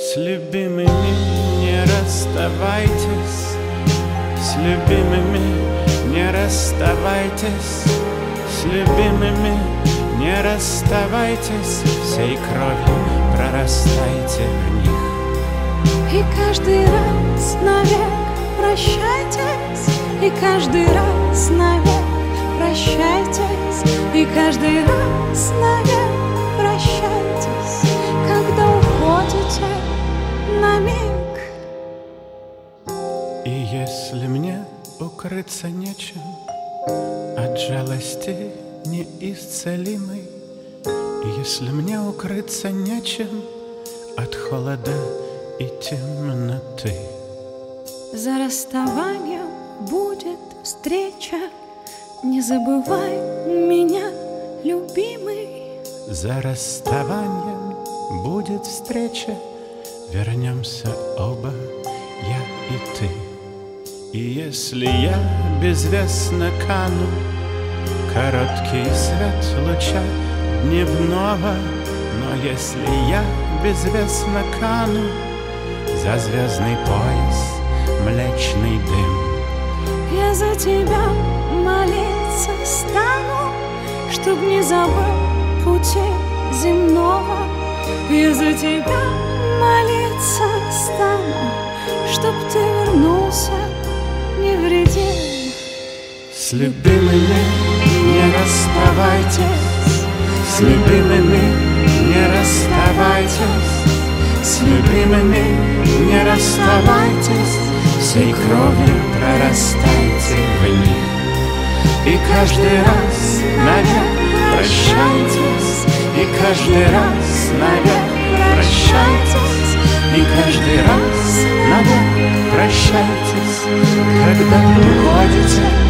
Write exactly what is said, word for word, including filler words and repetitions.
С любимыми не расставайтесь, с любимыми не расставайтесь, с любимыми не расставайтесь, всей кровью прорастайте в них. И каждый раз навек прощайтесь, и каждый раз навек прощайтесь, и каждый раз навек прощайтесь, когда уходите на миг. И если мне укрыться нечем от жалости неисцелимой, и если мне укрыться нечем от холода и темноты, за расставанием будет встреча, не забывай меня, любимый. За расставанием будет встреча, вернемся оба, я и ты. И если я безвестно кану, короткий свет луча дневного, но если я безвестно кану, за звездный пояс млечный дым, я за тебя молиться стану, чтоб не забыл пути земного. Я за тебя молиться стану, чтоб ты вернулся невредим. С любимыми не расставайтесь, с любимыми не расставайтесь, с любимыми не расставайтесь, всей кровью прорастайте в них. И каждый раз навек прощайтесь, и каждый раз навек прощайтесь, и каждый раз навек прощайтесь, когда уходите